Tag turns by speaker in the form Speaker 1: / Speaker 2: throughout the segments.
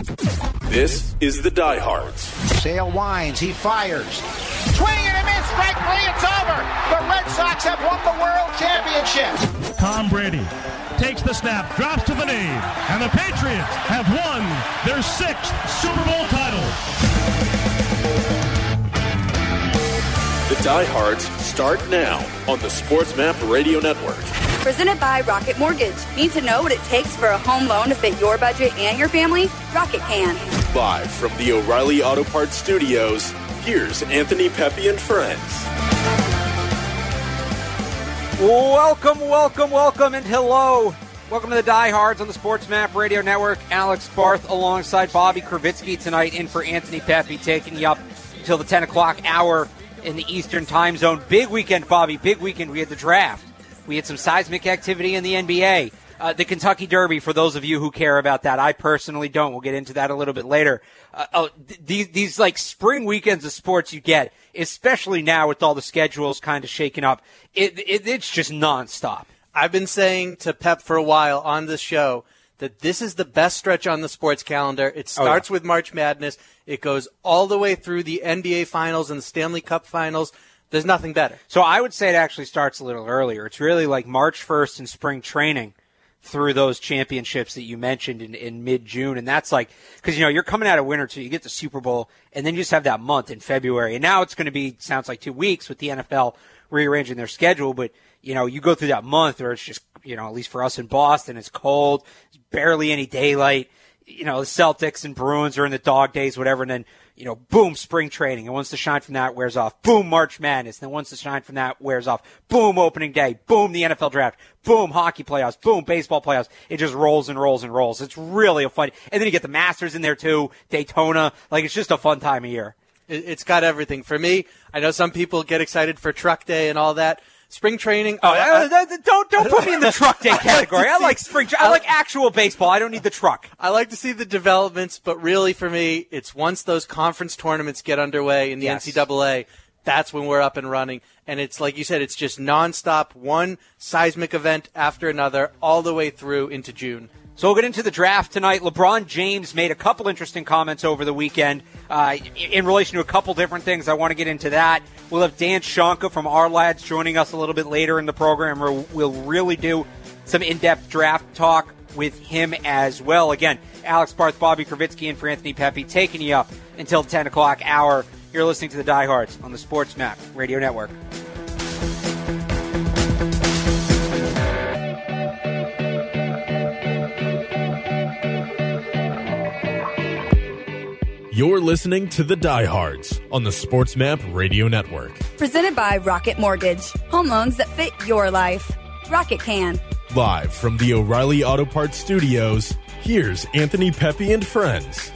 Speaker 1: This is the Diehards.
Speaker 2: Sale winds, he fires. Swing and a miss, strike three, it's over. The Red Sox have won the World Championship.
Speaker 3: Tom Brady takes the snap, drops to the knee, and the Patriots have won their 6th Super Bowl title.
Speaker 1: The Diehards start now on the SportsMap Radio Network.
Speaker 4: Presented by Rocket Mortgage. Need to know what it takes for a home loan to fit your budget and your family? Rocket can.
Speaker 1: Live from the O'Reilly Auto Parts Studios, here's Anthony Pepe and friends.
Speaker 5: Welcome, and hello. Welcome to the Diehards on the SportsMap Radio Network. Alex Barth alongside Bobby Kravitsky tonight in for Anthony Pepe, taking you up until the 10 o'clock hour in the Eastern time zone. Big weekend, Bobby, big weekend. We had the draft. We had some seismic activity in the NBA. The Kentucky Derby, for those of you who care about that. I personally don't. We'll get into that a little bit later. These like spring weekends of sports you get, especially now with all the schedules kind of shaking up, it's just nonstop.
Speaker 6: I've been saying to Pep for a while on this show that this is the best stretch on the sports calendar. It starts with March Madness. It goes all the way through the NBA Finals and the Stanley Cup Finals. There's nothing better.
Speaker 5: So I would say it actually starts a little earlier. It's really like March 1st in spring training through those championships that you mentioned in mid-June. And that's like, because, you're coming out of winter too. You get the Super Bowl, and then you just have that month in February. And now it's going to be, sounds like 2 weeks with the NFL rearranging their schedule. But, you go through that month where it's just, at least for us in Boston, it's cold. There's barely any daylight. The Celtics and Bruins are in the dog days, whatever. And then, boom, spring training. And once the shine from that wears off, boom, March Madness. And then once the shine from that wears off, boom, opening day, boom, the NFL draft, boom, hockey playoffs, boom, baseball playoffs. It just rolls and rolls and rolls. It's really a fun. And then you get the Masters in there too, Daytona. Like, it's just a fun time of year.
Speaker 6: It's got everything. For me, I know some people get excited for Truck Day and all that. Spring training.
Speaker 5: Don't put me in the truck day category. I like spring. I like actual baseball. I don't need the truck.
Speaker 6: I like to see the developments, but really for me, it's once those conference tournaments get underway in the NCAA, that's when we're up and running. And it's like you said, it's just nonstop, one seismic event after another, all the way through into June.
Speaker 5: So we'll get into the draft tonight. LeBron James made a couple interesting comments over the weekend in relation to a couple different things. I want to get into that. We'll have Dan Shonka from Our Lads joining us a little bit later in the program, where we'll really do some in-depth draft talk with him as well. Again, Alex Barth, Bobby Kravitsky, and for Anthony Pepe, taking you up until 10 o'clock hour. You're listening to the Diehards on the SportsMap Radio Network.
Speaker 7: You're listening to the Diehards on the SportsMap Radio Network.
Speaker 4: Presented by Rocket Mortgage. Home loans that fit your life. Rocket can.
Speaker 7: Live from the O'Reilly Auto Parts Studios, here's Anthony Pepe and friends.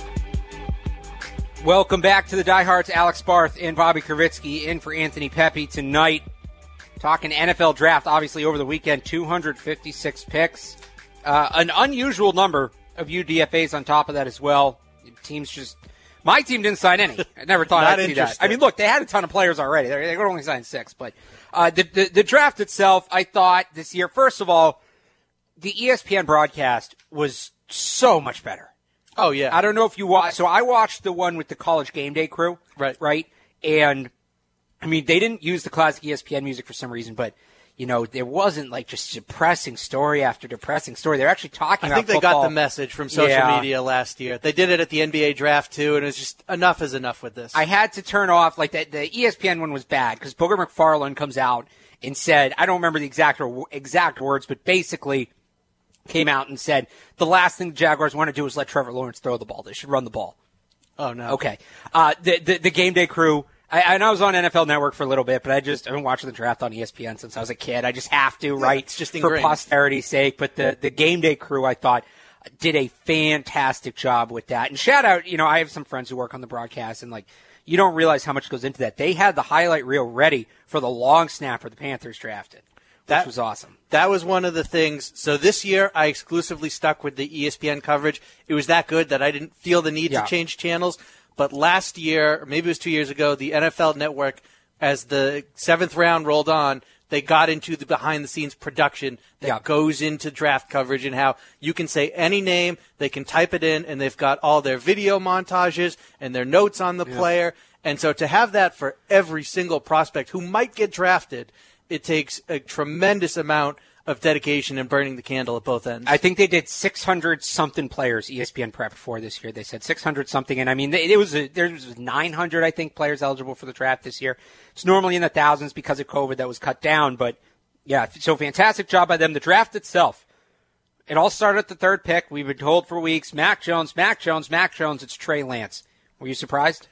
Speaker 5: Welcome back to the Diehards. Alex Barth and Bobby Kravitsky in for Anthony Pepe tonight. Talking NFL draft, obviously over the weekend, 256 picks. An unusual number of UDFAs on top of that as well. Teams just... My team didn't sign any. I never thought I'd see that. I mean, look, they had a ton of players already. They could only sign 6. But the draft itself, I thought this year, first of all, the ESPN broadcast was so much better.
Speaker 6: Oh, yeah.
Speaker 5: I don't know if you watched. So I watched the one with the College Game Day crew. Right? And, I mean, they didn't use the classic ESPN music for some reason, but... there wasn't like just depressing story after depressing story. They're actually talking about football.
Speaker 6: I think they got the message from social media last year. They did it at the NBA draft too, and it was just enough is enough with this.
Speaker 5: I had to turn off, like the ESPN one was bad because Booger McFarland comes out and said, I don't remember the exact words, but basically came out and said, the last thing the Jaguars want to do is let Trevor Lawrence throw the ball. They should run the ball.
Speaker 6: Oh, no.
Speaker 5: Okay. The Game Day crew, I was on NFL Network for a little bit, but I've been watching the draft on ESPN since I was a kid. I just have to, right?
Speaker 6: It's just ingrained.
Speaker 5: For posterity's sake. But the Game Day crew, I thought, did a fantastic job with that. And shout out, I have some friends who work on the broadcast, and you don't realize how much goes into that. They had the highlight reel ready for the long snapper the Panthers drafted. That was awesome.
Speaker 6: That was one of the things. So this year, I exclusively stuck with the ESPN coverage. It was that good that I didn't feel the need to change channels. But last year, or maybe it was 2 years ago, the NFL Network, as the 7th round rolled on, they got into the behind-the-scenes production that goes into draft coverage and how you can say any name, they can type it in, and they've got all their video montages and their notes on the player. And so to have that for every single prospect who might get drafted, it takes a tremendous amount of dedication and burning the candle at both ends.
Speaker 5: I think they did 600-something players, ESPN Prep for this year. They said 600-something, and I mean, there was 900, I think, players eligible for the draft this year. It's normally in the thousands because of COVID that was cut down, but yeah, so fantastic job by them. The draft itself, it all started at the third pick. We've been told for weeks, Mac Jones, it's Trey Lance. Were you surprised?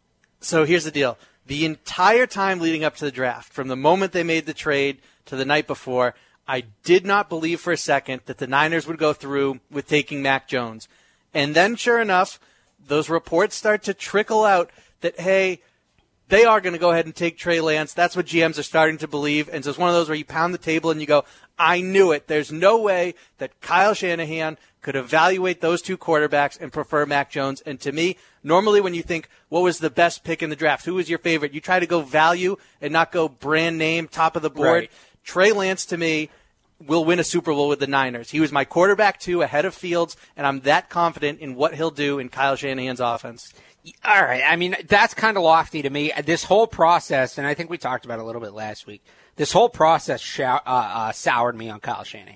Speaker 6: So here's the deal. The entire time leading up to the draft, from the moment they made the trade to the night before, I did not believe for a second that the Niners would go through with taking Mac Jones. And then, sure enough, those reports start to trickle out that, hey, they are going to go ahead and take Trey Lance. That's what GMs are starting to believe. And so it's one of those where you pound the table and you go, I knew it. There's no way that Kyle Shanahan could evaluate those two quarterbacks and prefer Mac Jones. And to me, normally when you think, what was the best pick in the draft? Who was your favorite? You try to go value and not go brand name, top of the board. Right. Trey Lance, to me, will win a Super Bowl with the Niners. He was my quarterback, too, ahead of Fields, and I'm that confident in what he'll do in Kyle Shanahan's offense.
Speaker 5: All right. I mean, that's kind of lofty to me. This whole process, and I think we talked about it a little bit last week, this whole process soured me on Kyle Shanahan.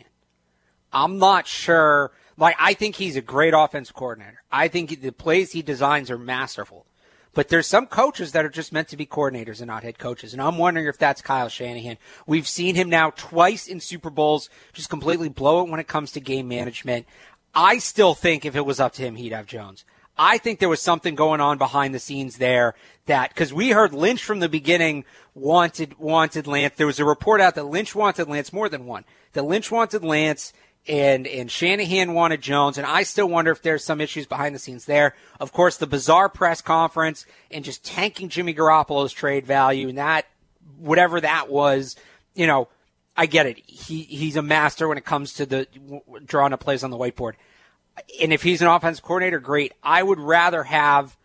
Speaker 5: I'm not sure. Like, I think he's a great offensive coordinator. I think the plays he designs are masterful. But there's some coaches that are just meant to be coordinators and not head coaches. And I'm wondering if that's Kyle Shanahan. We've seen him now twice in Super Bowls just completely blow it when it comes to game management. I still think if it was up to him, he'd have Jones. I think there was something going on behind the scenes there that, because we heard Lynch from the beginning wanted Lance. There was a report out that Lynch wanted Lance, more than one, that Lynch wanted Lance and Shanahan wanted Jones, and I still wonder if there's some issues behind the scenes there. Of course, the bizarre press conference and just tanking Jimmy Garoppolo's trade value, and that, whatever that was, you know, I get it. He's a master when it comes to the drawing up plays on the whiteboard. And if he's an offensive coordinator, great. I would rather have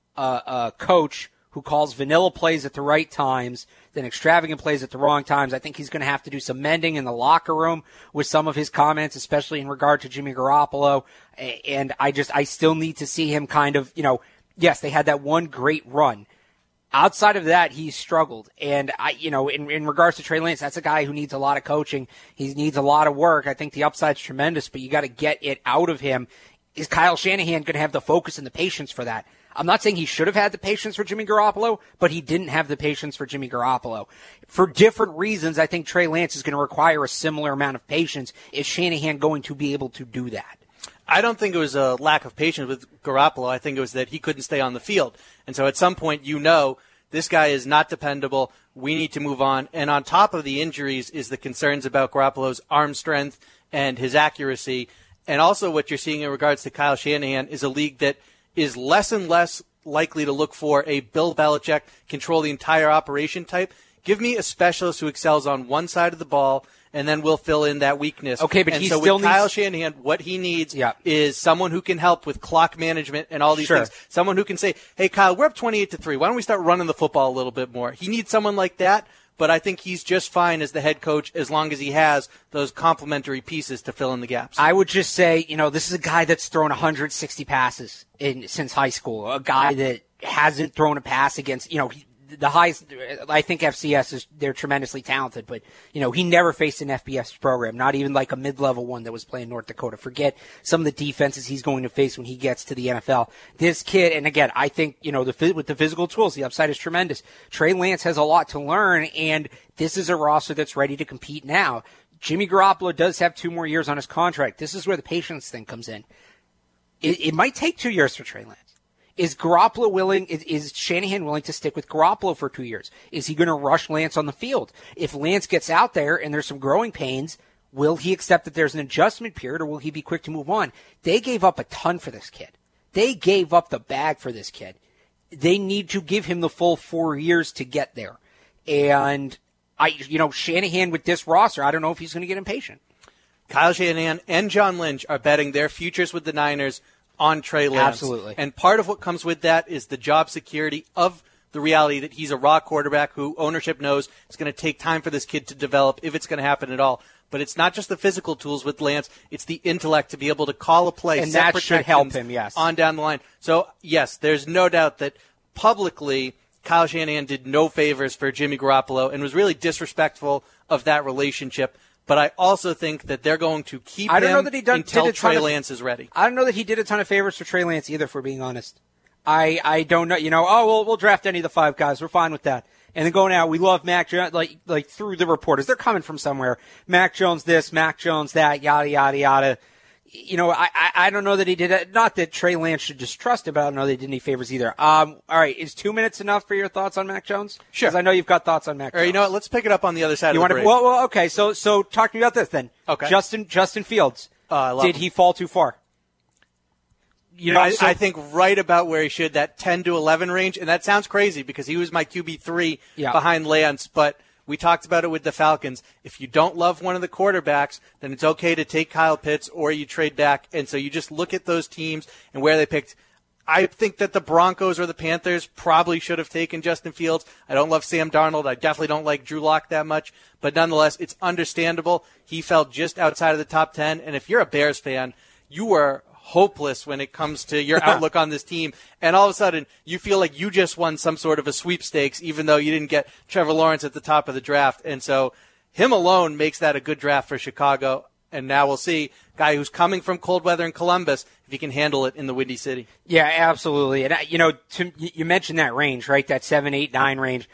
Speaker 5: a coach who calls vanilla plays at the right times than extravagant plays at the wrong times. I think he's going to have to do some mending in the locker room with some of his comments, especially in regard to Jimmy Garoppolo. And I still need to see him kind of, you know, yes, they had that one great run. Outside of that, he's struggled. And in regards to Trey Lance, that's a guy who needs a lot of coaching. He needs a lot of work. I think the upside's tremendous, but you got to get it out of him. Is Kyle Shanahan going to have the focus and the patience for that? I'm not saying he should have had the patience for Jimmy Garoppolo, but he didn't have the patience for Jimmy Garoppolo. For different reasons, I think Trey Lance is going to require a similar amount of patience. Is Shanahan going to be able to do that?
Speaker 6: I don't think it was a lack of patience with Garoppolo. I think it was that he couldn't stay on the field. And so at some point, you know, this guy is not dependable. We need to move on. And on top of the injuries is the concerns about Garoppolo's arm strength and his accuracy. And also what you're seeing in regards to Kyle Shanahan is a league that is less and less likely to look for a Bill Belichick control the entire operation type. Give me a specialist who excels on one side of the ball, and then we'll fill in that weakness.
Speaker 5: Okay, but
Speaker 6: and
Speaker 5: he
Speaker 6: so
Speaker 5: still
Speaker 6: with Kyle Shanahan, what he needs is someone who can help with clock management and all these things. Someone who can say, hey, Kyle, we're up 28-3. Why don't we start running the football a little bit more? He needs someone like that, but I think he's just fine as the head coach as long as he has those complementary pieces to fill in the gaps.
Speaker 5: I would just say, you know, this is a guy that's thrown 160 passes since high school, a guy that hasn't thrown a pass against, you know, the highest. I think FCS they're tremendously talented, but you know he never faced an FBS program, not even like a mid-level one that was playing North Dakota. Forget some of the defenses he's going to face when he gets to the NFL. This kid, and again, I think you know with the physical tools, the upside is tremendous. Trey Lance has a lot to learn, and this is a roster that's ready to compete now. Jimmy Garoppolo does have 2 more years on his contract. This is where the patience thing comes in. It might take 2 years for Trey Lance. Is Garoppolo willing? Is Shanahan willing to stick with Garoppolo for 2 years? Is he going to rush Lance on the field? If Lance gets out there and there's some growing pains, will he accept that there's an adjustment period, or will he be quick to move on? They gave up a ton for this kid. They gave up the bag for this kid. They need to give him the full 4 years to get there. And Shanahan with this roster, I don't know if he's going to get impatient.
Speaker 6: Kyle Shanahan and John Lynch are betting their futures with the Niners on Trey Lance.
Speaker 5: Absolutely.
Speaker 6: And part of what comes with that is the job security of the reality that he's a raw quarterback who ownership knows it's going to take time for this kid to develop, if it's going to happen at all. But it's not just the physical tools with Lance, it's the intellect to be able to call a play,
Speaker 5: and that should help him, yes,
Speaker 6: on down the line. So, yes, there's no doubt that publicly Kyle Shanahan did no favors for Jimmy Garoppolo and was really disrespectful of that relationship. But I also think that they're going to keep him until Trey Lance is ready.
Speaker 5: I don't know that he did a ton of favors for Trey Lance either, if we're being honest. I don't know. We'll draft any of the 5 guys. We're fine with that. And then going out, we love Mac Jones, like through the reporters. They're coming from somewhere. Mac Jones this, Mac Jones that, yada, yada, yada. I don't know that he did it. Not that Trey Lance should distrust it, but I don't know that he did any favors either. All right, is 2 minutes enough for your thoughts on Mac Jones?
Speaker 6: Sure.
Speaker 5: Because I know you've got thoughts on Mac Jones.
Speaker 6: All right, you know what? Let's pick it up on the other side of the break.
Speaker 5: Well, okay. So talk to me about this then.
Speaker 6: Okay.
Speaker 5: Justin Fields.
Speaker 6: Did
Speaker 5: he fall too far?
Speaker 6: I think right about where he should, that 10 to 11 range. And that sounds crazy because he was my QB3 behind Lance. But we talked about it with the Falcons. If you don't love one of the quarterbacks, then it's okay to take Kyle Pitts or you trade back. And so you just look at those teams and where they picked. I think that the Broncos or the Panthers probably should have taken Justin Fields. I don't love Sam Darnold. I definitely don't like Drew Lock that much. But nonetheless, it's understandable. He fell just outside of the top 10. And if you're a Bears fan, you are hopeless when it comes to your outlook on this team. And all of a sudden, you feel like you just won some sort of a sweepstakes, even though you didn't get Trevor Lawrence at the top of the draft. And so him alone makes that a good draft for Chicago. And now we'll see, guy who's coming from cold weather in Columbus, if he can handle it in the Windy City.
Speaker 5: Yeah, absolutely. And, you mentioned that range, right? That 7, 8, 9 range.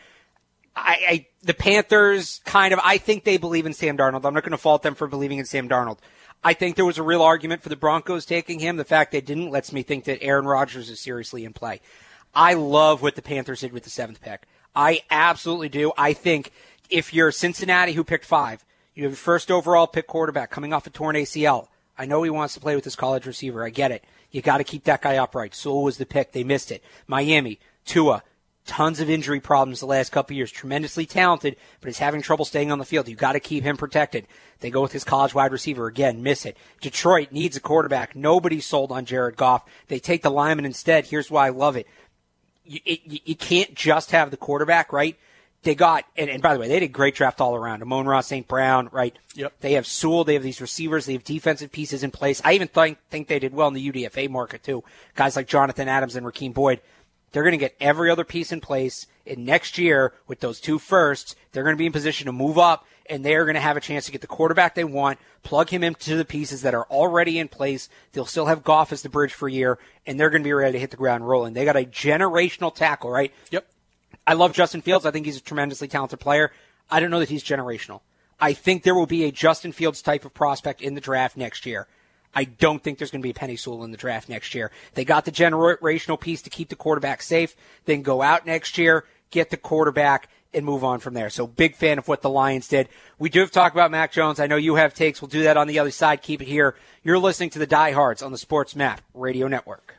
Speaker 5: The Panthers I think they believe in Sam Darnold. I'm not going to fault them for believing in Sam Darnold. I think there was a real argument for the Broncos taking him. The fact they didn't lets me think that Aaron Rodgers is seriously in play. I love what the Panthers did with the 7th pick. I absolutely do. I think if you're Cincinnati, who picked 5, you have your first overall pick quarterback coming off a torn ACL. I know he wants to play with his college receiver. I get it. You got to keep that guy upright. So was the pick. They missed it. Miami, Tua. Tons of injury problems the last couple of years. Tremendously talented, but is having trouble staying on the field. You've got to keep him protected. They go with his college wide receiver. Again, miss it. Detroit needs a quarterback. Nobody's sold on Jared Goff. They take the lineman instead. Here's why I love it. You can't just have the quarterback, right? They got, and by the way, they did great draft all around. Amon-Ra St. Brown, right?
Speaker 6: Yep.
Speaker 5: They have Sewell. They have these receivers. They have defensive pieces in place. I even think they did well in the UDFA market, too. Guys like Jonathan Adams and Raheem Boyd. They're going to get every other piece in place. And next year, with those 2 firsts, they're going to be in position to move up, and they're going to have a chance to get the quarterback they want, plug him into the pieces that are already in place. They'll still have Goff as the bridge for a year, and they're going to be ready to hit the ground rolling. They got a generational tackle, right?
Speaker 6: Yep.
Speaker 5: I love Justin Fields. I think he's a tremendously talented player. I don't know that he's generational. I think there will be a Justin Fields type of prospect in the draft next year. I don't think there's going to be a Penny Sewell in the draft next year. They got the generational piece to keep the quarterback safe, then go out next year, get the quarterback, and move on from there. So big fan of what the Lions did. We do have to talk about Mac Jones. I know you have takes. We'll do that on the other side. Keep it here. You're listening to the Diehards on the Sports Map Radio Network.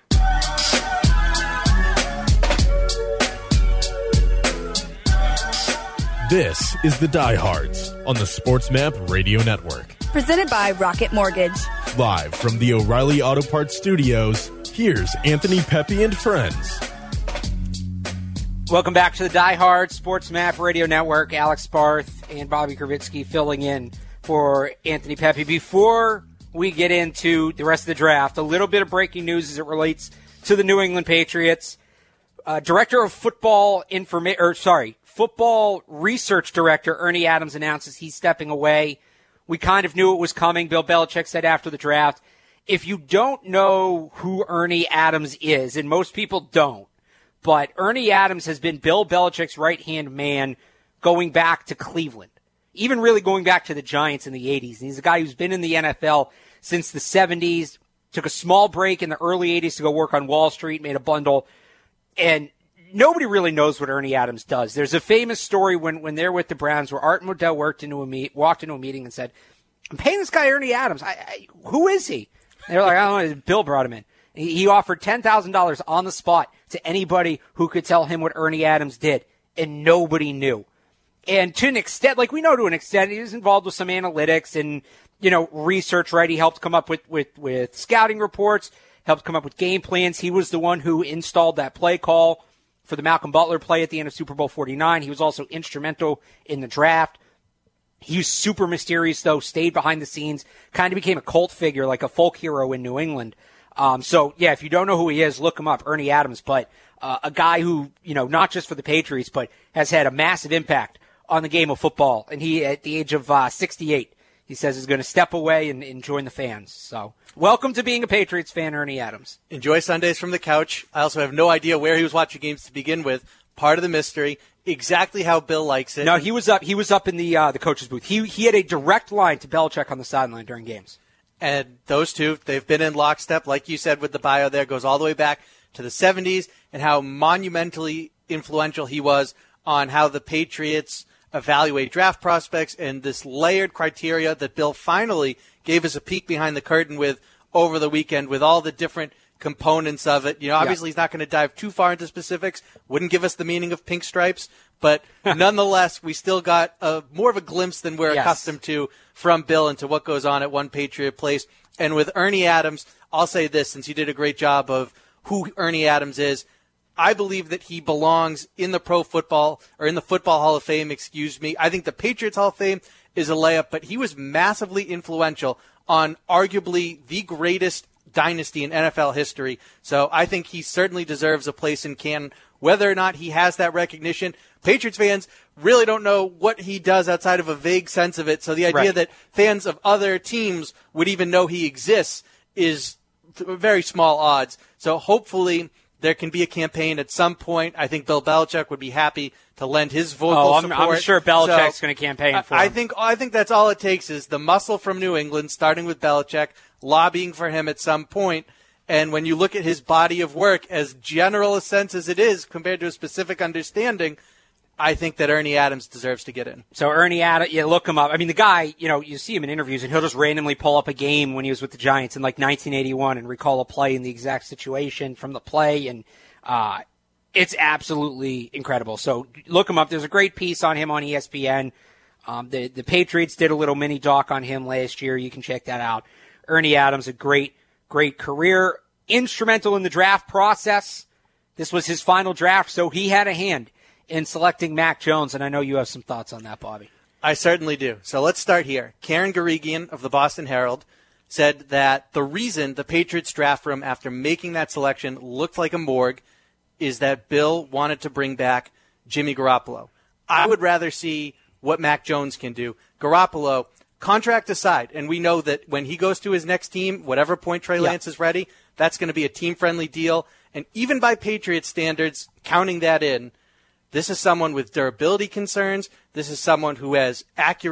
Speaker 7: This is the Diehards on the Sports Map Radio Network.
Speaker 4: Presented by Rocket Mortgage.
Speaker 7: Live from the O'Reilly Auto Parts Studios, here's Anthony Pepe and friends.
Speaker 5: Welcome back to the Diehard Sports Map Radio Network. Alex Barth and Bobby Kravitsky filling in for Anthony Pepe. Before we get into the rest of the draft, a little bit of breaking news as it relates to the New England Patriots. Director of Football Football Research Director Ernie Adams announces he's stepping away. We kind of knew it was coming. Bill Belichick said after the draft, if you don't know who Ernie Adams is, and most people don't, but Ernie Adams has been Bill Belichick's right-hand man going back to Cleveland, even really going back to the Giants in the 80s. And he's a guy who's been in the NFL since the 70s, took a small break in the early 80s to go work on Wall Street, made a bundle, and nobody really knows what Ernie Adams does. There's a famous story when they're with the Browns where Art Modell walked into a meeting and said, I'm paying this guy Ernie Adams. Who is he? And they're like, I don't know. Bill brought him in. He offered $10,000 on the spot to anybody who could tell him what Ernie Adams did, and nobody knew. And to an extent, like we know to an extent, he was involved with some analytics and, research, right? He helped come up with scouting reports, helped come up with game plans. He was the one who installed that play call for the Malcolm Butler play at the end of Super Bowl 49. He was also instrumental in the draft. He was super mysterious, though, stayed behind the scenes, kind of became a cult figure, like a folk hero in New England. So, yeah, if you don't know who he is, look him up, Ernie Adams. But a guy who, not just for the Patriots, but has had a massive impact on the game of football. And he, at the age of 68, he says is going to step away and join the fans. So, welcome to being a Patriots fan, Ernie Adams.
Speaker 6: Enjoy Sundays from the couch. I also have no idea where he was watching games to begin with. Part of the mystery. Exactly how Bill likes it.
Speaker 5: No, he was up in the coach's booth. He had a direct line to Belichick on the sideline during games.
Speaker 6: And those two, they've been in lockstep, like you said with the bio there, goes all the way back to the 70s and how monumentally influential he was on how the Patriots evaluate draft prospects and this layered criteria that Bill finally gave us a peek behind the curtain with over the weekend with all the different components of it. Obviously he's not going to dive too far into specifics, wouldn't give us the meaning of pink stripes, but nonetheless, we still got more of a glimpse than we're accustomed to from Bill into what goes on at One Patriot Place. And with Ernie Adams, I'll say this, since you did a great job of who Ernie Adams is, I believe that he belongs in the Football Hall of Fame, I think the Patriots Hall of Fame is a layup, but he was massively influential on arguably the greatest dynasty in NFL history. So I think he certainly deserves a place in canon. Whether or not he has that recognition, Patriots fans really don't know what he does outside of a vague sense of it. So the idea that fans of other teams would even know he exists is very small odds. So hopefully there can be a campaign at some point. I think Bill Belichick would be happy to lend his vocal support.
Speaker 5: I'm sure Belichick's going to campaign for him.
Speaker 6: I think that's all it takes is the muscle from New England, starting with Belichick, lobbying for him at some point. And when you look at his body of work, as general a sense as it is compared to a specific understanding, I think that Ernie Adams deserves to get in.
Speaker 5: So Ernie Adams, look him up. I mean, the guy, you see him in interviews, and he'll just randomly pull up a game when he was with the Giants in 1981 and recall a play in the exact situation from the play, and it's absolutely incredible. So look him up. There's a great piece on him on ESPN. The Patriots did a little mini doc on him last year. You can check that out. Ernie Adams, a great career, instrumental in the draft process. This was his final draft, so he had a hand in selecting Mac Jones, and I know you have some thoughts on that, Bobby.
Speaker 6: I certainly do. So let's start here. Karen Guregian of the Boston Herald said that the reason the Patriots draft room after making that selection looked like a morgue is that Bill wanted to bring back Jimmy Garoppolo. I would rather see what Mac Jones can do. Garoppolo, contract aside, and we know that when he goes to his next team, whatever point Trey Lance is ready, that's going to be a team-friendly deal. And even by Patriots standards, counting that in, this is someone with durability concerns. This is someone who has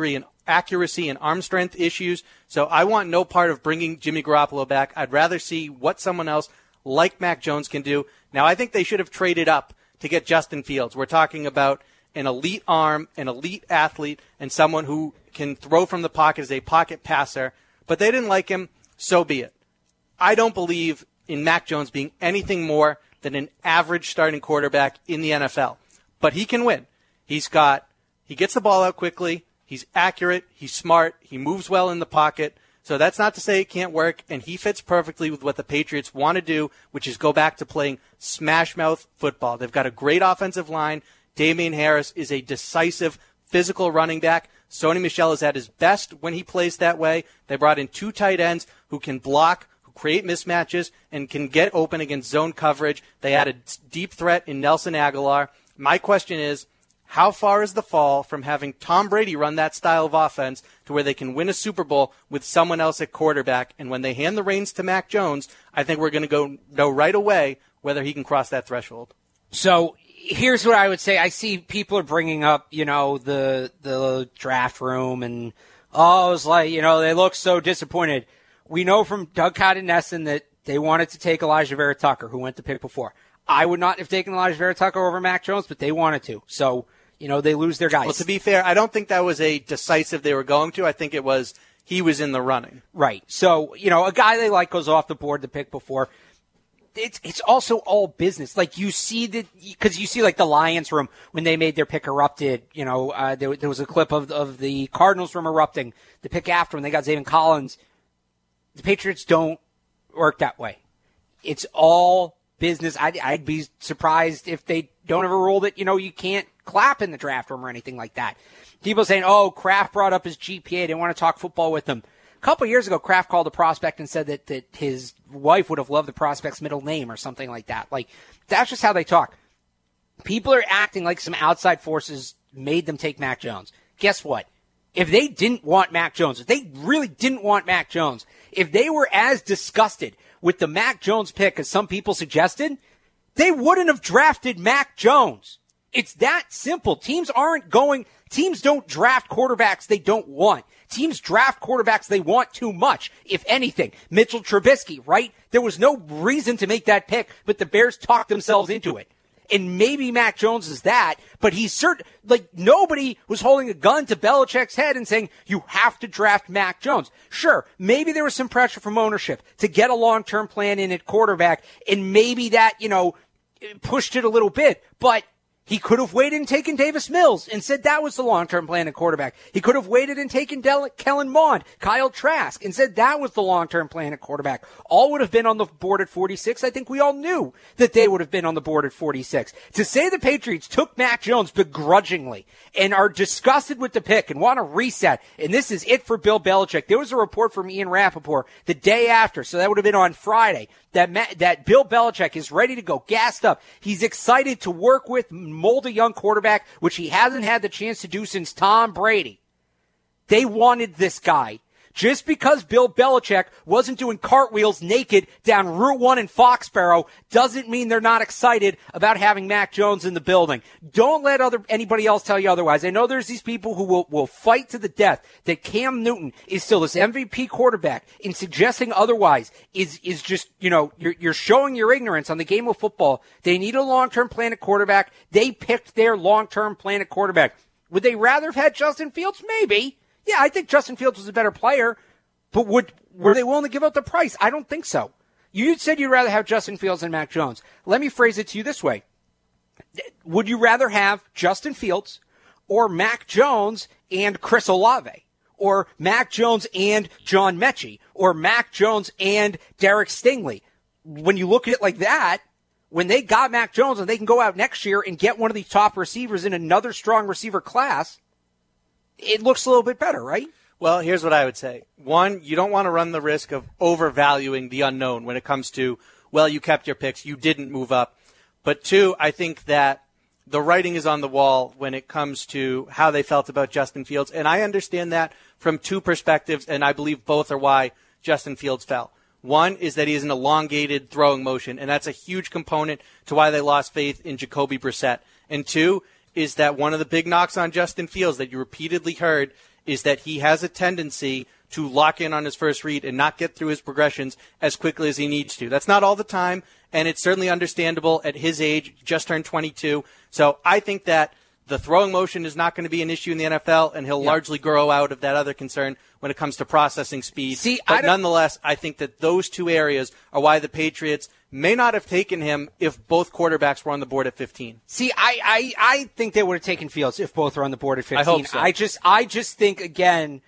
Speaker 6: accuracy and arm strength issues. So I want no part of bringing Jimmy Garoppolo back. I'd rather see what someone else like Mac Jones can do. Now, I think they should have traded up to get Justin Fields. We're talking about an elite arm, an elite athlete, and someone who can throw from the pocket as a pocket passer. But they didn't like him, so be it. I don't believe in Mac Jones being anything more than an average starting quarterback in the NFL. But he can win. He gets the ball out quickly. He's accurate. He's smart. He moves well in the pocket. So that's not to say it can't work. And he fits perfectly with what the Patriots want to do, which is go back to playing smash mouth football. They've got a great offensive line. Damian Harris is a decisive physical running back. Sony Michel is at his best when he plays that way. They brought in two tight ends who can block, who create mismatches, and can get open against zone coverage. They had a deep threat in Nelson Aguilar. My question is, how far is the fall from having Tom Brady run that style of offense to where they can win a Super Bowl with someone else at quarterback? And when they hand the reins to Mac Jones, I think we're going to know right away whether he can cross that threshold.
Speaker 5: So here's what I would say. I see people are bringing up, the draft room and, it's like, they look so disappointed. We know from Doug Cotton-Nesson that they wanted to take Elijah Vera Tucker, who went to pick before. I would not have taken Elijah Vera Tucker over Mac Jones, but they wanted to. So, they lose their guys.
Speaker 6: Well, to be fair, I don't think that was a decisive they were going to. I think it was he was in the running.
Speaker 5: Right. So, a guy they like goes off the board to pick before. It's also all business. Like you see because you see like the Lions room when they made their pick erupted. There was a clip of the Cardinals room erupting. The pick after when they got Zaven Collins. The Patriots don't work that way. It's all business. I'd be surprised if they don't ever rule that, you can't clap in the draft room or anything like that. People saying, Kraft brought up his GPA. They want to talk football with him. A couple of years ago, Kraft called a prospect and said that his wife would have loved the prospect's middle name or something like that. Like, that's just how they talk. People are acting like some outside forces made them take Mac Jones. Guess what? If they didn't want Mac Jones, if they really didn't want Mac Jones, if they were as disgusted with the Mac Jones pick as some people suggested, they wouldn't have drafted Mac Jones. It's that simple. Teams don't draft quarterbacks they don't want. Teams draft quarterbacks they want too much, if anything. Mitchell Trubisky, right? There was no reason to make that pick, but the Bears talked themselves into it. And maybe Mac Jones is that, but he's nobody was holding a gun to Belichick's head and saying, you have to draft Mac Jones. Sure, maybe there was some pressure from ownership to get a long-term plan in at quarterback, and maybe that, pushed it a little bit, but he could have waited and taken Davis Mills and said that was the long-term plan at quarterback. He could have waited and taken Kellen Mond, Kyle Trask, and said that was the long-term plan at quarterback. All would have been on the board at 46. I think we all knew that they would have been on the board at 46. To say the Patriots took Mac Jones begrudgingly and are disgusted with the pick and want to reset, and this is it for Bill Belichick. There was a report from Ian Rappaport the day after, so that would have been on Friday, that Bill Belichick is ready to go, gassed up. He's excited to work with, mold a young quarterback, which he hasn't had the chance to do since Tom Brady. They wanted this guy. Just because Bill Belichick wasn't doing cartwheels naked down Route 1 in Foxborough doesn't mean they're not excited about having Mac Jones in the building. Don't let anybody else tell you otherwise. I know there's these people who will fight to the death that Cam Newton is still this MVP quarterback, and suggesting otherwise is just, you're showing your ignorance on the game of football. They need a long-term plan at quarterback. They picked their long-term plan at quarterback. Would they rather have had Justin Fields? Maybe. Yeah, I think Justin Fields was a better player, but were they willing to give up the price? I don't think so. You said you'd rather have Justin Fields than Mac Jones. Let me phrase it to you this way. Would you rather have Justin Fields or Mac Jones and Chris Olave, or Mac Jones and John Mechie, or Mac Jones and Derek Stingley? When you look at it like that, when they got Mac Jones and they can go out next year and get one of these top receivers in another strong receiver class, it looks a little bit better, right?
Speaker 6: Well, here's what I would say. One, you don't want to run the risk of overvaluing the unknown when it comes to, you kept your picks, you didn't move up. But two, I think that the writing is on the wall when it comes to how they felt about Justin Fields. And I understand that from two perspectives, and I believe both are why Justin Fields fell. One is that he has an elongated throwing motion, and that's a huge component to why they lost faith in Jacoby Brissett. And two is that one of the big knocks on Justin Fields that you repeatedly heard is that he has a tendency to lock in on his first read and not get through his progressions as quickly as he needs to. That's not all the time, and it's certainly understandable at his age, just turned 22. So I think that the throwing motion is not going to be an issue in the NFL, and he'll largely grow out of that other concern when it comes to processing speed. But nonetheless, I think that those two areas are why the Patriots may not have taken him if both quarterbacks were on the board at 15.
Speaker 5: See, I think they would have taken Fields if both were on the board at 15.
Speaker 6: I hope so.
Speaker 5: I just think, again,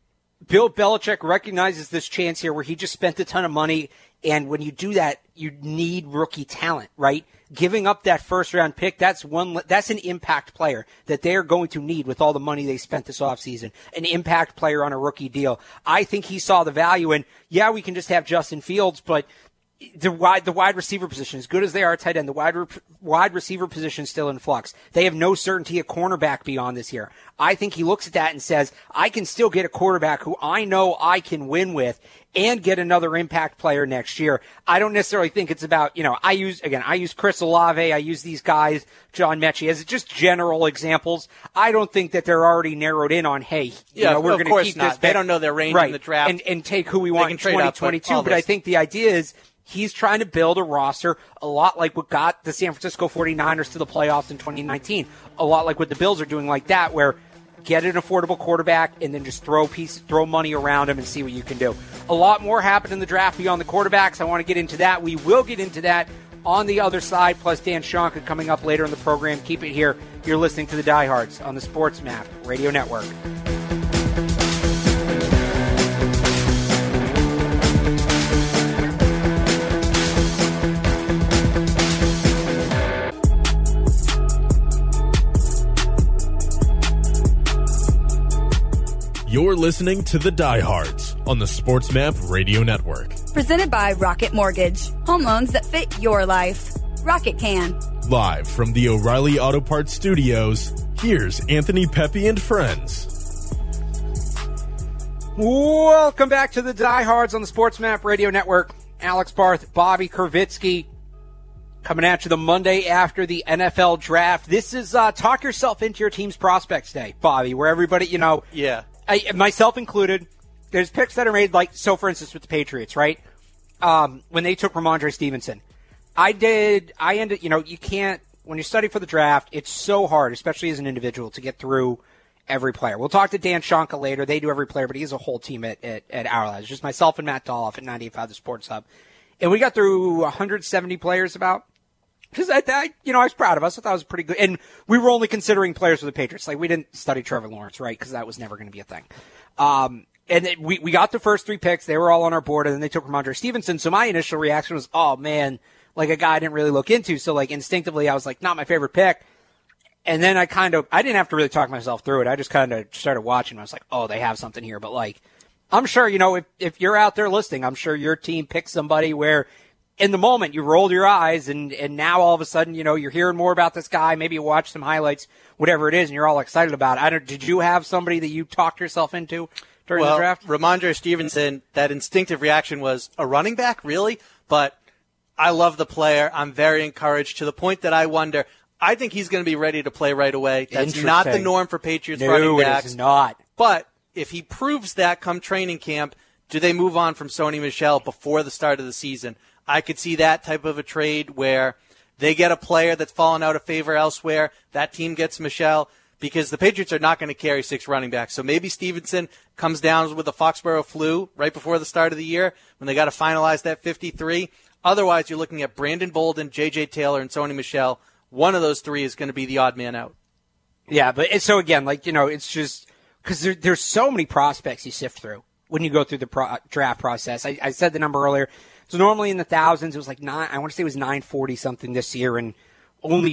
Speaker 5: Bill Belichick recognizes this chance here where he just spent a ton of money, and when you do that, you need rookie talent, right? Giving up that first-round pick, that's an impact player that they are going to need with all the money they spent this offseason, an impact player on a rookie deal. I think he saw the value in, we can just have Justin Fields, but the wide receiver position, as good as they are at tight end, the wide receiver position is still in flux. They have no certainty at cornerback beyond this year. I think he looks at that and says, I can still get a quarterback who I know I can win with and get another impact player next year. I don't necessarily think it's about, I use Chris Olave, I use these guys, John Mechie, as just general examples. I don't think that they're already narrowed in on, we're going to keep this.
Speaker 6: They don't know their range in the draft.
Speaker 5: And take who we want in 2022. But I think the idea is, he's trying to build a roster a lot like what got the San Francisco 49ers to the playoffs in 2019. A lot like what the Bills are doing like that, where get an affordable quarterback and then just throw money around him and see what you can do. A lot more happened in the draft beyond the quarterbacks. I want to get into that. We will get into that on the other side, plus Dan Schonka coming up later in the program. Keep it here. You're listening to the Diehards on the Sports Map Radio Network.
Speaker 7: You're listening to The Diehards on the SportsMap Radio Network.
Speaker 4: Presented by Rocket Mortgage. Home loans that fit your life. Rocket can.
Speaker 7: Live from the O'Reilly Auto Parts Studios, here's Anthony Pepe and friends.
Speaker 5: Welcome back to The Diehards on the SportsMap Radio Network. Alex Barth, Bobby Kurvitsky, coming at you the Monday after the NFL draft. This is Talk Yourself Into Your Team's Prospects Day, Bobby, where everybody, myself included, there's picks that are made, like, so for instance with the Patriots, right? When they took Ramondre Stevenson. You can't, when you study for the draft, it's so hard, especially as an individual, to get through every player. We'll talk to Dan Shonka later. They do every player, but he has a whole team at our Labs. Just myself and Matt Doloff at 98.5 The Sports Hub. And we got through 170 players about. Because I was proud of us. I thought it was pretty good. And we were only considering players for the Patriots. Like, we didn't study Trevor Lawrence, right? Because that was never going to be a thing. And we got the first 3 picks. They were all on our board, and then they took Ramondre Stevenson. So my initial reaction was, oh, man, like a guy I didn't really look into. So, like, instinctively, I was like, not my favorite pick. And then I didn't have to really talk myself through it. I just kind of started watching. I was like, oh, they have something here. But, like, I'm sure, if you're out there listening, I'm sure your team picked somebody where in the moment you rolled your eyes and now all of a sudden, you're hearing more about this guy. Maybe you watch some highlights, whatever it is, and you're all excited about it. Did you have somebody that you talked yourself into during the draft?
Speaker 6: Ramondre Stevenson, that instinctive reaction was a running back, really? But I love the player. I'm very encouraged to the point that I wonder, I think he's going to be ready to play right away. That's not the norm for Patriots running backs.
Speaker 5: No, it is not.
Speaker 6: But if he proves that come training camp, do they move on from Sony Michel before the start of the season? I could see that type of a trade where they get a player that's fallen out of favor elsewhere. That team gets Michel because the Patriots are not going to carry 6 running backs. So maybe Stevenson comes down with the Foxborough flu right before the start of the year when they got to finalize that 53. Otherwise, you're looking at Brandon Bolden, J.J. Taylor, and Sony Michel. One of those 3 is going to be the odd man out.
Speaker 5: Yeah, but so again, it's just because there's so many prospects you sift through when you go through the draft process. I said the number earlier. So normally in the thousands, it was like I want to say it was 940 something this year, and only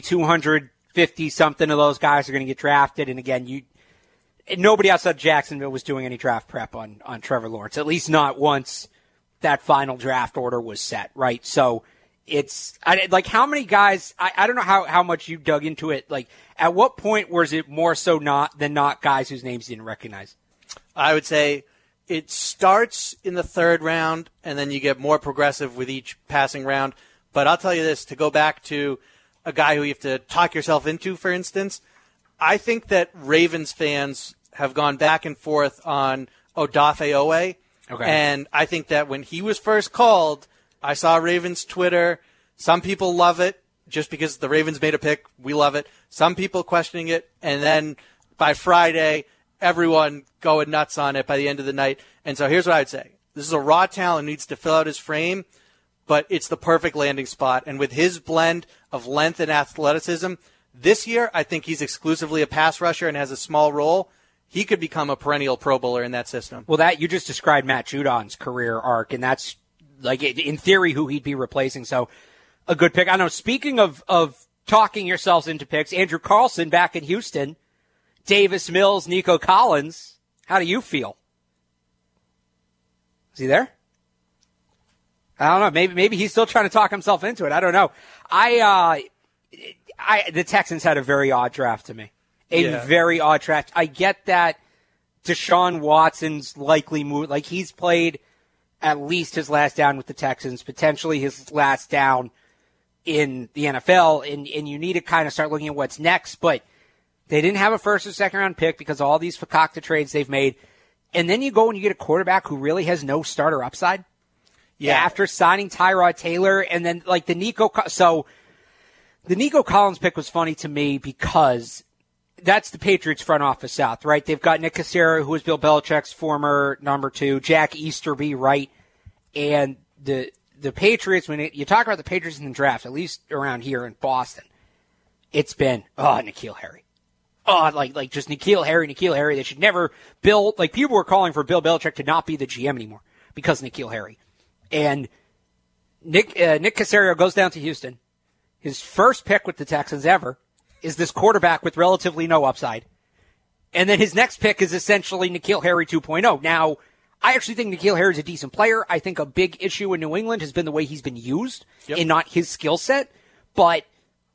Speaker 5: 250 something of those guys are going to get drafted. And again, nobody outside Jacksonville was doing any draft prep on Trevor Lawrence, at least not once that final draft order was set, right? So it's like how many guys, I don't know how much you dug into it. Like at what point was it more so not guys whose names you didn't recognize?
Speaker 6: I would say it starts in the 3rd round, and then you get more progressive with each passing round. But I'll tell you this, to go back to a guy who you have to talk yourself into, for instance, I think that Ravens fans have gone back and forth on Odafe Oweh. Okay. And I think that when he was first called, I saw Ravens Twitter. Some people love it just because the Ravens made a pick. We love it. Some people questioning it. And then by Friday, everyone going nuts on it by the end of the night. And so here's what I'd say. This is a raw talent, needs to fill out his frame, but it's the perfect landing spot. And with his blend of length and athleticism, this year I think he's exclusively a pass rusher and has a small role. He could become a perennial Pro Bowler in that system.
Speaker 5: Well, that you just described Matt Judon's career arc, and that's, like, in theory, who he'd be replacing. So a good pick. I know, speaking of talking yourselves into picks, Andrew Carlson back in Houston, Davis Mills, Nico Collins. How do you feel? Is he there? I don't know. Maybe he's still trying to talk himself into it. I don't know. The Texans had a very odd draft to me. Very odd draft. I get that Deshaun Watson's likely move. Like, he's played at least his last down with the Texans, potentially his last down in the NFL, and you need to kind of start looking at what's next. But they didn't have a first or second round pick because of all these fakakta trades they've made. And then you go and you get a quarterback who really has no starter upside. Yeah. After signing Tyrod Taylor, and then like the Nico Collins pick was funny to me because that's the Patriots front office South, right? They've got Nick Caserio, who was Bill Belichick's former number 2, Jack Easterby, right? And the Patriots, when you talk about the Patriots in the draft, at least around here in Boston, it's been, N'Keal Harry. Like just N'Keal Harry. They should never people were calling for Bill Belichick to not be the GM anymore because of N'Keal Harry. And Nick Caserio goes down to Houston. His first pick with the Texans ever is this quarterback with relatively no upside. And then his next pick is essentially N'Keal Harry 2.0. Now, I actually think N'Keal Harry is a decent player. I think a big issue in New England has been the way he's been used and not his skill set. But,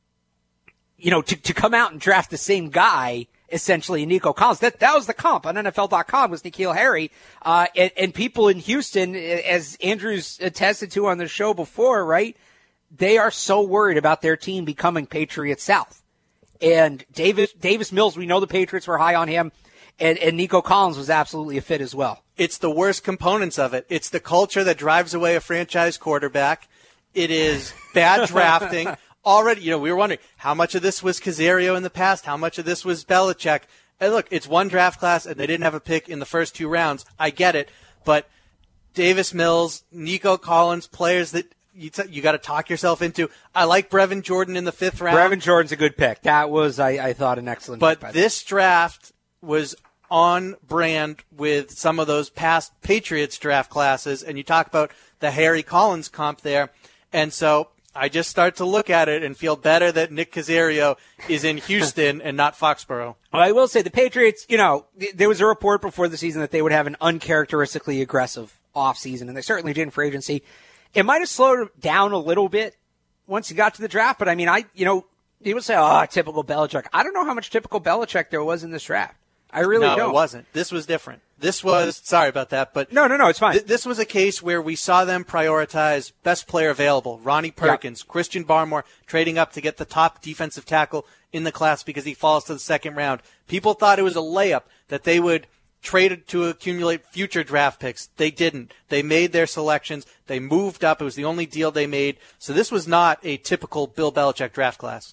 Speaker 5: to come out and draft the same guy, essentially, Nico Collins, that was the comp on NFL.com was N'Keal Harry. And people in Houston, as Andrew's attested to on the show before, right, they are so worried about their team becoming Patriot South. And Davis Mills, we know the Patriots were high on him, and Nico Collins was absolutely a fit as well.
Speaker 6: It's the worst components of it. It's the culture that drives away a franchise quarterback. It is bad drafting. Already, we were wondering how much of this was Caserio in the past, how much of this was Belichick. And look, it's one draft class, and they didn't have a pick in the first 2 rounds. I get it, but Davis Mills, Nico Collins, players that you got to talk yourself into. I like Brevin Jordan in the 5th round.
Speaker 5: Brevin Jordan's a good pick. That was, I thought, an excellent pick.
Speaker 6: But this draft was on brand with some of those past Patriots draft classes, and you talk about the Harry Collins comp there. And so I just start to look at it and feel better that Nick Caserio is in Houston and not Foxborough.
Speaker 5: Well, I will say the Patriots, there was a report before the season that they would have an uncharacteristically aggressive offseason, and they certainly did in free agency. It might have slowed down a little bit once you got to the draft, but I mean, people say, typical Belichick. I don't know how much typical Belichick there was in this draft. I really don't.
Speaker 6: No, it wasn't. This was different. This was, sorry about that, but.
Speaker 5: No, it's fine.
Speaker 6: This was a case where we saw them prioritize best player available. Ronnie Perkins, Christian Barmore trading up to get the top defensive tackle in the class because he falls to the 2nd round. People thought it was a layup that they would trade to accumulate future draft picks. They didn't. They made their selections. They moved up. It was the only deal they made. So this was not a typical Bill Belichick draft class.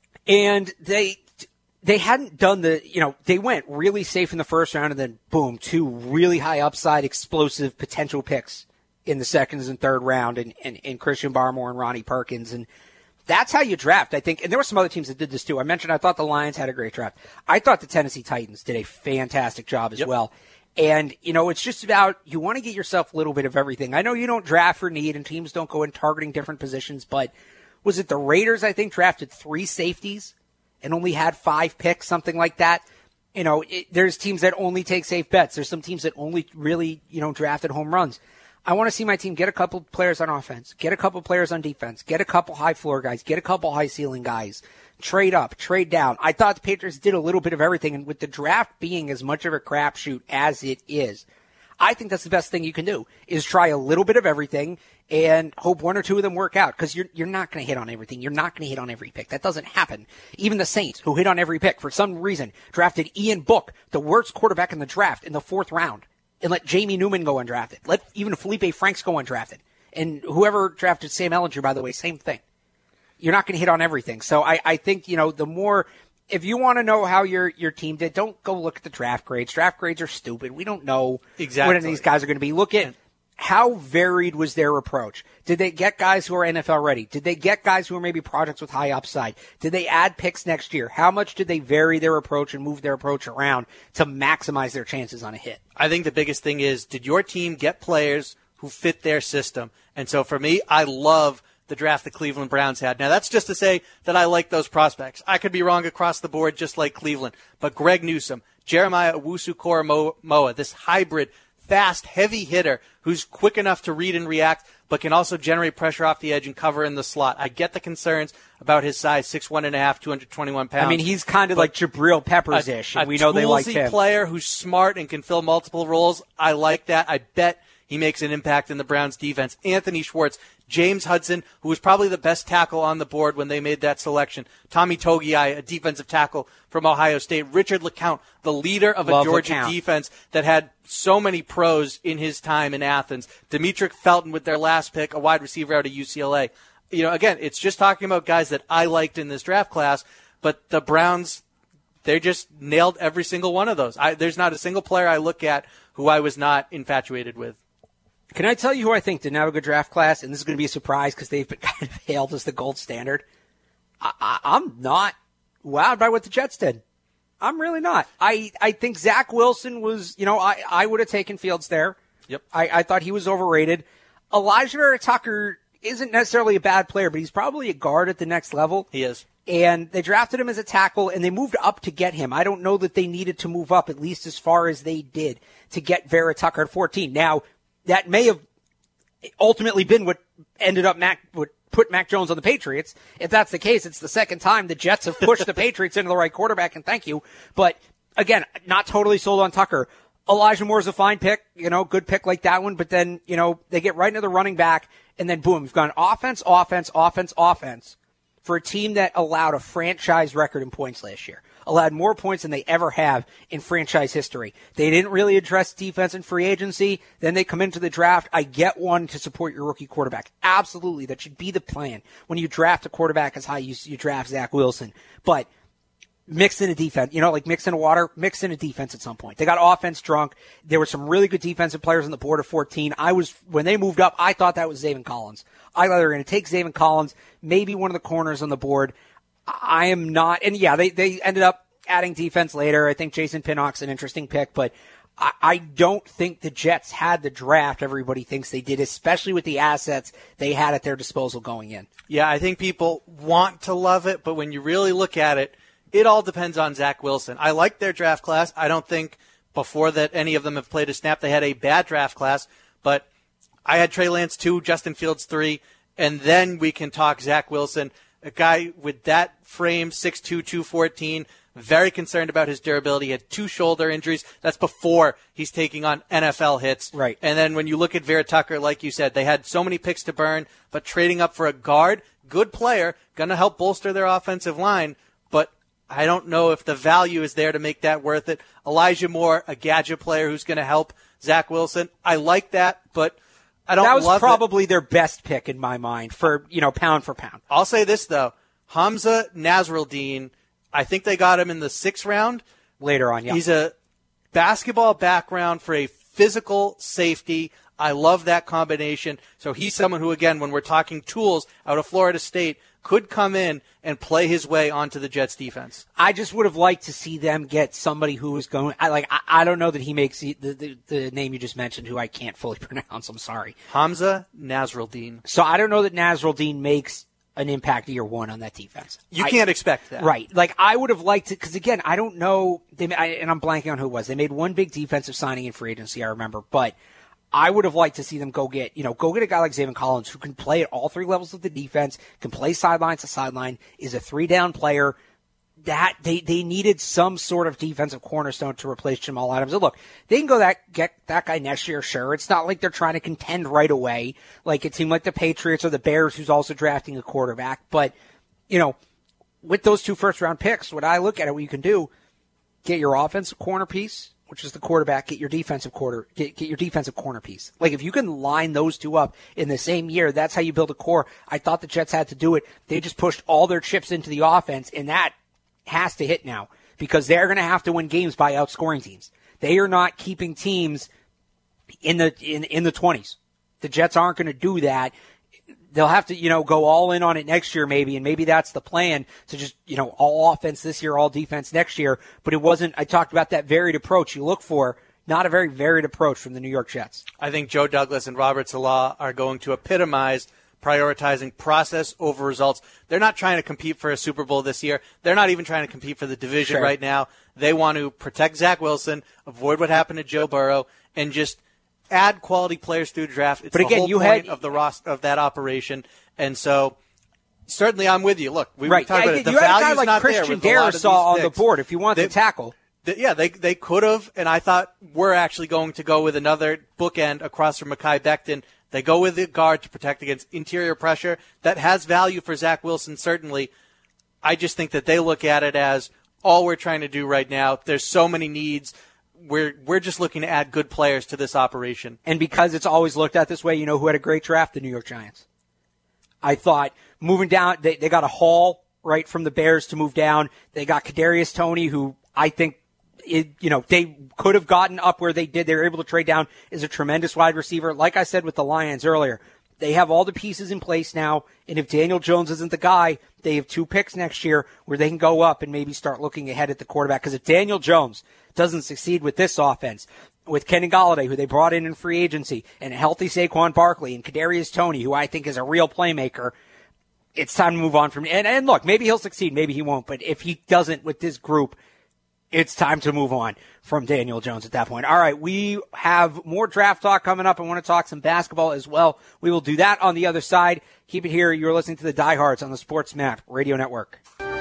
Speaker 5: And they hadn't done they went really safe in the 1st round and then boom, 2 really high upside, explosive potential picks in the 2nd and 3rd round in Christian Barmore and Ronnie Perkins. And that's how you draft, I think. And there were some other teams that did this too. I mentioned I thought the Lions had a great draft. I thought the Tennessee Titans did a fantastic job as well. And, it's just about you want to get yourself a little bit of everything. I know you don't draft for need and teams don't go in targeting different positions, but was it the Raiders, I think, drafted 3 safeties and only had 5 picks, something like that? There's teams that only take safe bets. There's some teams that only really, drafted home runs. I want to see my team get a couple players on offense, get a couple players on defense, get a couple high floor guys, get a couple high ceiling guys, trade up, trade down. I thought the Patriots did a little bit of everything, and with the draft being as much of a crapshoot as it is, I think that's the best thing you can do, is try a little bit of everything and hope 1 or 2 of them work out, because you're not going to hit on everything. You're not going to hit on every pick. That doesn't happen. Even the Saints, who hit on every pick, for some reason, drafted Ian Book, the worst quarterback in the draft, in the 4th round. And let Jamie Newman go undrafted. Let even Felipe Franks go undrafted. And whoever drafted Sam Ehlinger, by the way, same thing. You're not going to hit on everything. So I think, the more, if you want to know how your team did, don't go look at the draft grades. Draft grades are stupid. We don't know
Speaker 6: exactly
Speaker 5: what these guys are going to be. Look at how varied was their approach. Did they get guys who are NFL ready? Did they get guys who are maybe projects with high upside? Did they add picks next year? How much did they vary their approach and move their approach around to maximize their chances on a hit?
Speaker 6: I think the biggest thing is, did your team get players who fit their system? And so for me, I love the draft the Cleveland Browns had. Now, that's just to say that I like those prospects. I could be wrong across the board, just like Cleveland. But Greg Newsome, Jeremiah Owusu-Koramoah, this hybrid, fast, heavy hitter who's quick enough to read and react, but can also generate pressure off the edge and cover in the slot. I get the concerns about his size, 6'1.5", 221 pounds.
Speaker 5: I mean, he's kind of like Jabril Peppers-ish, and we know they like him.
Speaker 6: A player who's smart and can fill multiple roles. I like that. I bet he makes an impact in the Browns' defense. Anthony Schwartz, James Hudson, who was probably the best tackle on the board when they made that selection. Tommy Togiai, a defensive tackle from Ohio State. Richard LeCounte, the leader of a Georgia defense that had so many pros in his time in Athens. Demetric Felton with their last pick, a wide receiver out of UCLA. Again, it's just talking about guys that I liked in this draft class, but the Browns, they just nailed every single one of those. There's not a single player I look at who I was not infatuated with.
Speaker 5: Can I tell you who I think didn't have a good draft class? And this is going to be a surprise because they've been kind of hailed as the gold standard. I'm not wowed by what the Jets did. I'm really not. I think Zach Wilson was, I would have taken Fields there.
Speaker 6: Yep.
Speaker 5: I thought he was overrated. Elijah Tucker isn't necessarily a bad player, but he's probably a guard at the next level.
Speaker 6: He is.
Speaker 5: And they drafted him as a tackle, and they moved up to get him. I don't know that they needed to move up, at least as far as they did, to get Vera Tucker at 14. Now, that may have ultimately been what ended up what put Mac Jones on the Patriots. If that's the case, it's the second time the Jets have pushed the Patriots into the right quarterback, and thank you. But, again, not totally sold on Tucker. Elijah Moore's a fine pick, good pick like that one, but then, they get right into the running back, and then boom, you've gone offense for a team that allowed a franchise record in points last year. Allowed more points than they ever have in franchise history. They didn't really address defense and free agency. Then they come into the draft. I get one to support your rookie quarterback. Absolutely. That should be the plan when you draft a quarterback as high you draft Zach Wilson. But mix in a defense, like mix in a water, mix in a defense at some point. They got offense drunk. There were some really good defensive players on the board at 14. When they moved up, I thought that was Zaven Collins. I thought they were going to take Zaven Collins, maybe one of the corners on the board. I am not, and yeah, they ended up adding defense later. I think Jason Pinnock's an interesting pick, but I don't think the Jets had the draft everybody thinks they did, especially with the assets they had at their disposal going in.
Speaker 6: Yeah, I think people want to love it, but when you really look at it, it all depends on Zach Wilson. I like their draft class. I don't think before that any of them have played a snap they had a bad draft class, but I had Trey Lance 2, Justin Fields 3, and then we can talk Zach Wilson, a guy with that frame, 6'2", 214, very concerned about his durability. He had 2 shoulder injuries. That's before he's taking on NFL hits.
Speaker 5: Right.
Speaker 6: And then when you look at Vera Tucker, like you said, they had so many picks to burn, but trading up for a guard, good player, going to help bolster their offensive line, but I don't know if the value is there to make that worth it. Elijah Moore, a gadget player who's going to help Zach Wilson. I like that, but I don't love it.
Speaker 5: That was probably their best pick in my mind for, pound for pound.
Speaker 6: I'll say this, though. Hamza Nasruddin, I think they got him in the 6th round.
Speaker 5: Later on, yeah.
Speaker 6: He's a basketball background for a physical safety. I love that combination. So he's someone who, again, when we're talking tools out of Florida State, could come in and play his way onto the Jets defense.
Speaker 5: I just would have liked to see them get somebody who is going. I don't know that he makes the name you just mentioned, who I can't fully pronounce. I'm sorry.
Speaker 6: Hamza Nasruddin.
Speaker 5: So I don't know that Nasruddin makes an impact year one on that defense.
Speaker 6: You can't expect that.
Speaker 5: Right. I would have liked it, because again, I don't know, and I'm blanking on who it was. They made one big defensive signing in free agency, I remember, but I would have liked to see them go get a guy like Zaven Collins who can play at all 3 levels of the defense, can play sideline to sideline, is a 3-down player. That they needed some sort of defensive cornerstone to replace Jamal Adams. And look, they can get that guy next year, sure. It's not like they're trying to contend right away, like it seemed like the Patriots or the Bears, who's also drafting a quarterback. But, with those 2 first-round picks, what I look at it, what you can do, get your offensive corner piece, which is the quarterback, get your defensive corner piece. Like, if you can line those 2 up in the same year, that's how you build a core. I thought the Jets had to do it. They just pushed all their chips into the offense, and that has to hit now, because they're going to have to win games by outscoring teams. They are not keeping teams in the 20s. The Jets aren't going to do that. They'll have to, go all in on it next year maybe, and maybe that's the plan, to just, all offense this year, all defense next year. But it wasn't, I talked about that varied approach you look for, not a very varied approach from the New York Jets.
Speaker 6: I think Joe Douglas and Robert Saleh are going to epitomize prioritizing process over results. They're not trying to compete for a Super Bowl this year. They're not even trying to compete for the division right now. They want to protect Zach Wilson, avoid what happened to Joe Burrow, and just add quality players through the draft. It's the whole point of the roster of that operation. And so, certainly I'm with you. Look, we talked about it. The value's not there.
Speaker 5: Christian Darrisaw on the board if you want to tackle.
Speaker 6: They could have, and I thought we're actually going to go with another bookend across from Mekhi Becton. They go with the guard to protect against interior pressure. That has value for Zach Wilson, certainly. I just think that they look at it as all we're trying to do right now. There's so many needs. We're just looking to add good players to this operation.
Speaker 5: And because it's always looked at this way, who had a great draft? The New York Giants. I thought moving down, they got a haul right from the Bears to move down. They got Kadarius Toney, who I think they could have gotten up where they did. They were able to trade down, is a tremendous wide receiver. Like I said with the Lions earlier, they have all the pieces in place now. And if Daniel Jones isn't the guy, they have 2 picks next year where they can go up and maybe start looking ahead at the quarterback. Because if Daniel Jones doesn't succeed with this offense, with Kenny Golladay, who they brought in free agency, and a healthy Saquon Barkley, and Kadarius Toney, who I think is a real playmaker, it's time to move on from. And look, maybe he'll succeed, maybe he won't. But if he doesn't with this group, it's time to move on from Daniel Jones at that point. All right, we have more draft talk coming up. I want to talk some basketball as well. We will do that on the other side. Keep it here. You're listening to the Diehards on the Sports Map Radio Network.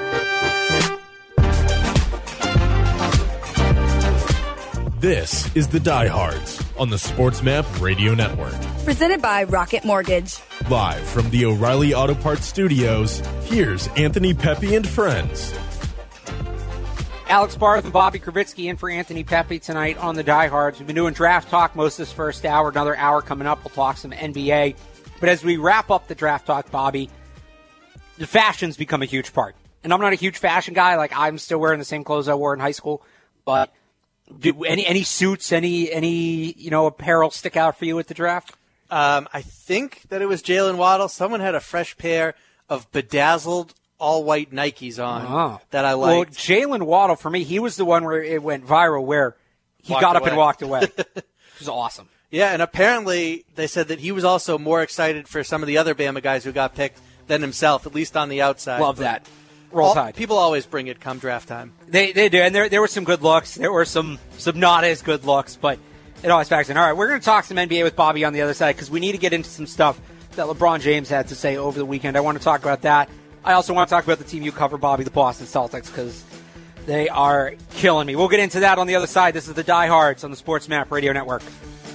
Speaker 7: This is the Diehards on the Sports Map Radio Network.
Speaker 4: Presented by Rocket Mortgage.
Speaker 7: Live from the O'Reilly Auto Parts Studios, here's Anthony Pepe and friends.
Speaker 5: Alex Barth and Bobby Krivitsky in for Anthony Pepe tonight on the Diehards. We've been doing draft talk most of this first hour. Another hour coming up. We'll talk some NBA. But as we wrap up the draft talk, Bobby, the fashion's become a huge part. And I'm not a huge fashion guy. Like, I'm still wearing the same clothes I wore in high school. But do any suits, any apparel stick out for you at the draft?
Speaker 6: I think that it was Jalen Waddle. Someone had a fresh pair of bedazzled all-white Nikes on that I liked.
Speaker 5: Well, Jalen Waddle, for me, he was the one where it went viral, where he got up and walked away. It was awesome.
Speaker 6: Yeah, and apparently they said that he was also more excited for some of the other Bama guys who got picked than himself, at least on the outside.
Speaker 5: Love that. Roll Tide.
Speaker 6: People always bring it come draft time.
Speaker 5: They do, and there were some good looks. There were some not as good looks, but it always factors in. All right, we're going to talk some NBA with Bobby on the other side because we need to get into some stuff that LeBron James had to say over the weekend. I want to talk about that. I also want to talk about the team you cover, Bobby, the Boston Celtics, because they are killing me. We'll get into that on the other side. This is the Diehards on the Sports Map Radio Network.